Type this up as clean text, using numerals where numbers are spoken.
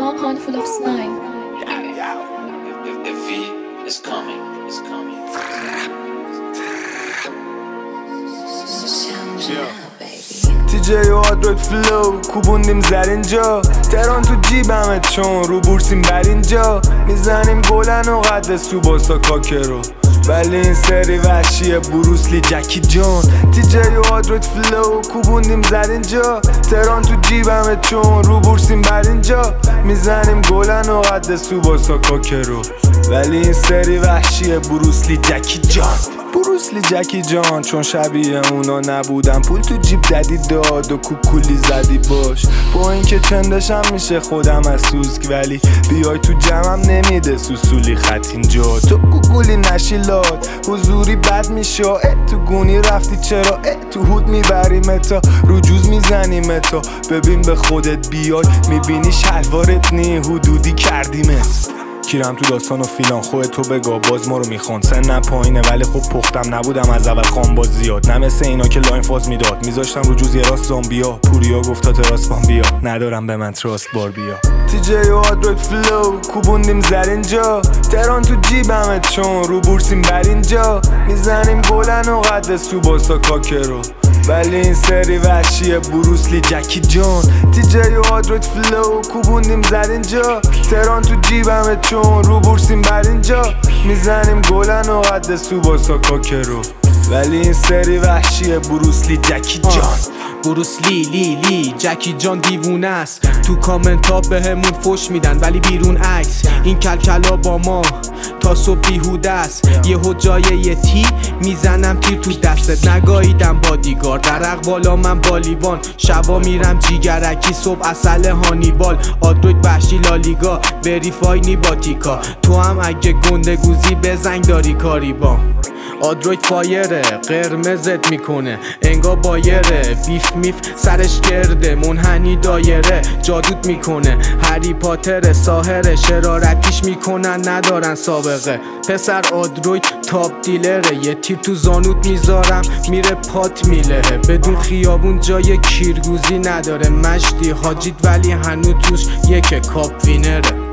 small handful of slime. The V is coming. TJ و آدروید فلو کوبوندیم زر اینجا تهران تو جیبمه چون رو بورسیم بر اینجا میزنیم گلن و قد سوباسا کاکرو ولی این سری وحشیه بروسلی جکی جان TJ و آدروید فلو کوبوندیم زر اینجا تهران تو جیبمه چون رو بورسیم بر اینجا میزنیم گلن و قد سوباسا کاکرو ولی این سری وحشیه بروسلی جکی جان بروسلی جکی جان چون شبیه اونا نبودم پول تو جیب دادی داد و کوکولی زدی باش با اینکه چندشم میشه خودم از سوسک ولی بیای تو جمعم نمیده سوسولی خط اینجا تو کوکولی نشیلات حضوری بد میشه تو گونی رفتی چرا تو هود میبریم تا رو جوز میزنیم تا ببین به خودت بیای میبینی شلوارت نی حدودی کردیمت کیرم تو داستان و فیلان خودت تو بگا باز ما رو میخوان سنم پایینه ولی خب پختم نبودم از اول خام باز زیاد نه مثل اینا که لاین فاز میداد میذاشتم رو جوز یه راست زامبیا پوریا گفت تا تراس بام بیا ندارم به من تراست بار بیا TJ و آدروید فلو کوبوندیم زر اینجا تهران تو جیبمه چون رو بورسیم بر اینجا میزنیم گلن و قد سوباسا کاکرو ولی این سری وحشیه بروسلی جکی جان TJ و آدروید فلو کوبوندیم زر اینجا تهران تو جیبمه چون رو بورسیم بر اینجا میزنیم گلن و قد سوباسا کاکرو ولی این سری وحشیه بروسلی جکی جان بروسلی لی جکی جان دیوونه است تو کامنت ها به همون فوش میدن ولی بیرون عکس این کلکلا با ما تا صبح بیهوده است یهو جای یه تی میزنم تیر تو دستت نگاهیدم بادیگار در اقبالا من بالیوان شبا میرم جیگرکی صبح اصل هانیبال آدروید وحشی لالیگا وریفای نی باتیکا تو هم اگه گنده گوزی بزنگ داری کاری با آدروید فایره قرمزت میکنه انگا بایره بیف میف سرش گرده منحنی دایره جادوت میکنه هری پاتر ساحره شرارتیش میکنن ندارن سابقه پسر آدروید تاپ دیلره یه تیر تو زانوت میذارم میره پات میلهه بدون خیابون جای کیرگوزی نداره مشتی حاجیت ولی هنو توش یک کاپ وینره